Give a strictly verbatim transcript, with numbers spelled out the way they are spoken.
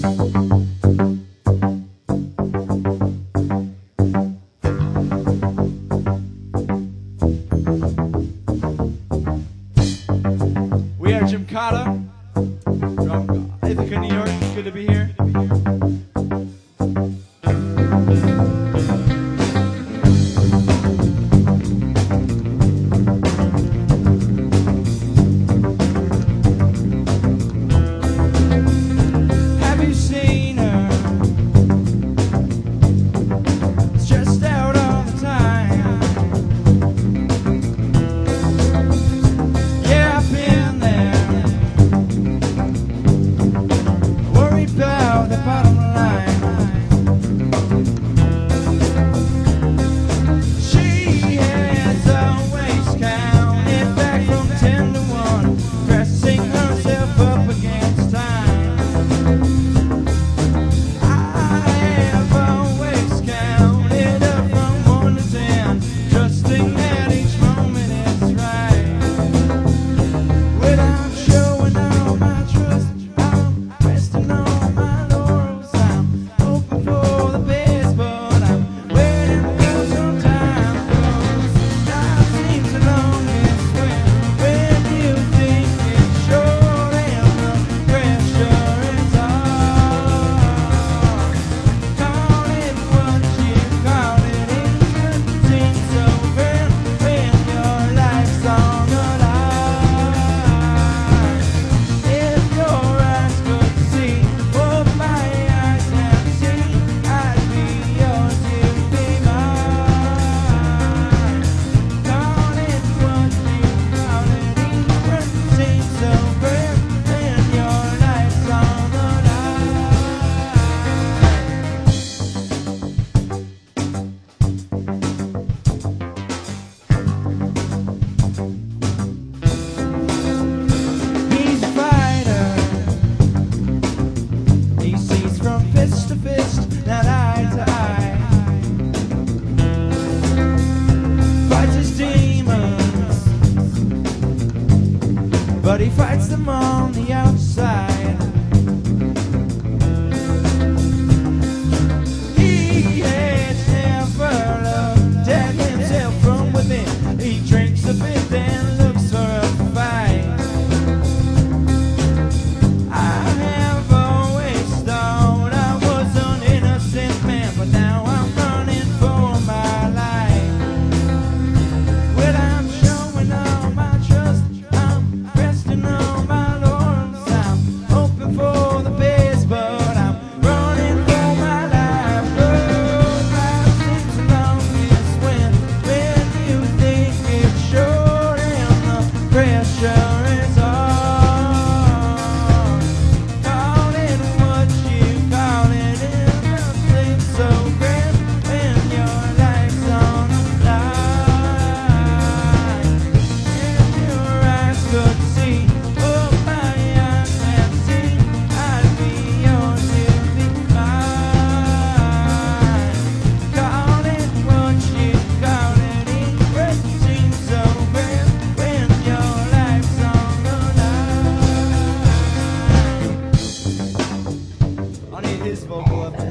We are Jim Cotta from Ithaca, New York. Good to be here. Have you seen her? Stressed out all the time. Yeah, I've been there. Worried about the bottom line. She has always counted back from ten to one, pressing herself up against time. I have always counted up from one to ten, trusting that each moment is right. Without showing all my trust, I'm resting on my laurels. I'm hoping for the best, but I'm waiting for some time. 'Cause life seems the longest when, when you think it's short and the pressure is on. Call it what you call it, it seems so grand when your life's on the line. If your eyes could see what my eyes have seen, I'd be yours, you'd be mine. Call it what you call it, it seems so grand when your life's on the line. He's a fighter. He sees from fist to fist, not eye to eye. Fights his demons, but he fights them on the outside. He has never looked at himself from within. He drinks a bit, then looks for a fight. I have always thought I was an innocent man, but now I'm running for my life. When I'm showing all my trust, I'm resting on my laurels. I'm hoping for the best, but I'm running for my life. Oh, life seems the longest when, when you think it's short and the pressure is on. Call it what you call it, it seems so grand when your life's on the line. If your eyes could see what my eyes have seen, I'd be yours, you'd be mine. Call it what you call it, it seems so grand when your life's on the line. I need his vocal up there.